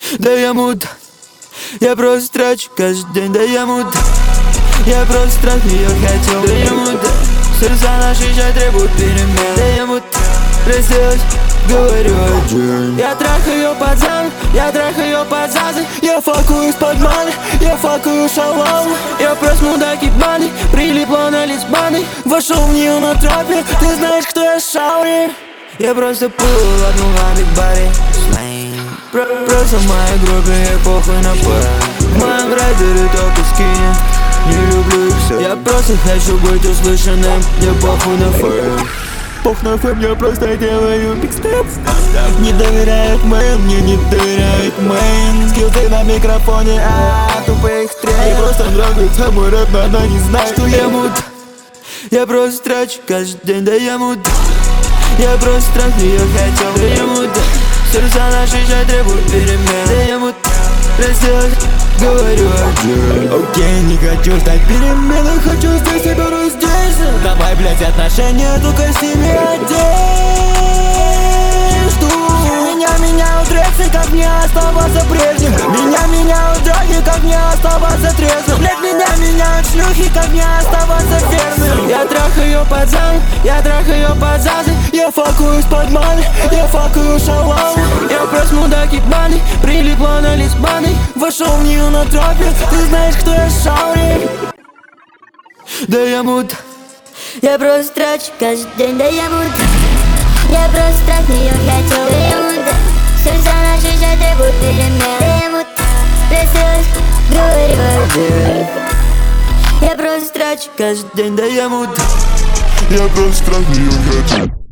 Да я мут, я просто трачу каждый день. Да я мут, я просто трах ее хотел. Да я мут, сердца наши сейчас требуют перемен. Да я мут, расстелась, говорю один. Я трахаю ее под зад, я трахаю ее под зады. Я факую из-под маны, я факую шалом. Я просто мудак ебаный, прилипла на лист баны. Вошел в нее на тропе, ты знаешь, кто я, шаури. Я просто пыл в одну баре. Просто в моей группе ей похуй на пар. В моем райдере только скини, не люблю их все. Я просто хочу быть услышанным, мне похуй на фэм. Пох на фэм, я просто делаю бигстепс. Не доверяет мэн, мне не доверяет мэн. Скилты на микрофоне, тупо их трек. Ей просто нравится мой рэп, но она не знает, что я мут. Я просто трачу каждый день, да я мут. Я просто трах ее хотел, да я мут. Сердца наши сейчас требуют перемен. Да я мут, расстелась, говорю один. Окей, не хочу ждать перемены, хочу здесь и беру здесь. Давай, блять, отношения только с ними одежду. Меня меняют рексы, как мне оставаться прежним. Меня меняют драги, как мне оставаться трезвым. Блять, меня меняют шлюхи, как мне оставаться верным. Я трахаю ее под зад, я трахаю ее под зады. Я факую из-под маны, я факую шалом. Я просто мудак ебаный, прилипла на лист баны. Вошел в нее на тропе, ты знаешь, кто я, шаури. Да я мут, я просто трачу каждый день. Да я мут, я просто трах ее хотел. Да я мут, сердца наши сейчас требуют перемен. Да я мут, расстелась, говорю один. Я просто трачу каждый день. Да я мут, я просто трах ее хотел.